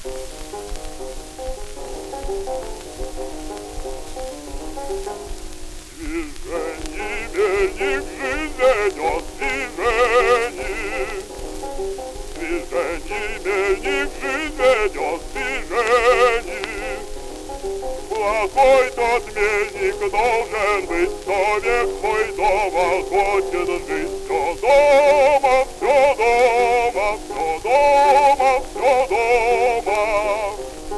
Движение, берег жизни нес движение. Движение, берег жизни нес движение. Плохой тот мельник должен быть, человек мой дома хочет жить. Все дома, все дома, все дома, все дома.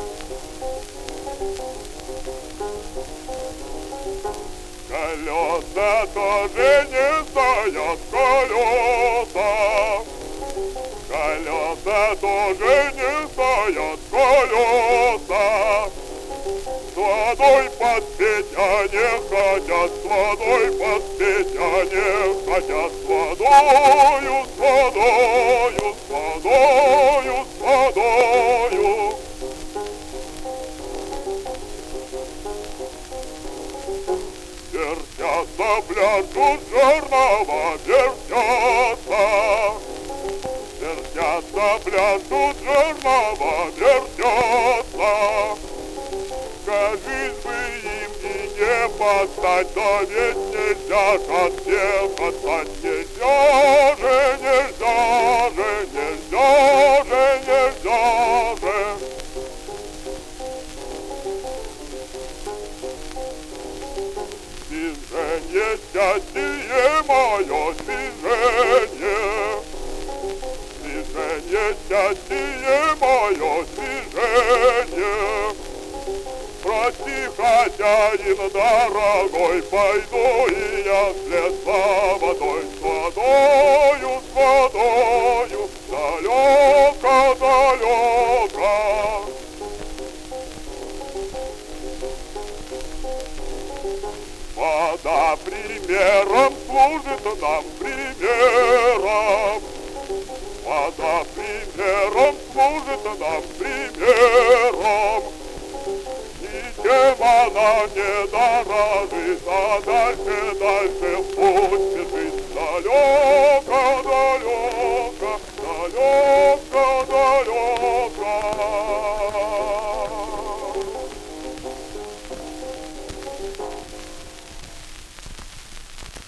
Колеса тоже не стоят, колеса. Колеса тоже не стоят, колеса. С водой подпеть они хотят, с водой подпеть они хотят, с водою, с водою, с водою, с водою. Вертятся, пляшут жернова, вертятся. Вертятся, пляшут жернова, вертятся. Кажись бы им и не подстать, да ведь нельзя ж от всех отстать. Нельзя же, нельзя же, нельзя же, нельзя же. Движение, счастье мое, движение. Движение, счастье мое, движение. Прости, хозяин дорогой, пойду и я вслед за водой, с водою, далеко, далеко. Вода примером служит нам, примером. Вода примером служит нам, примером. Ничем она не дорожит, а дальше, дальше в путь бежит далеко.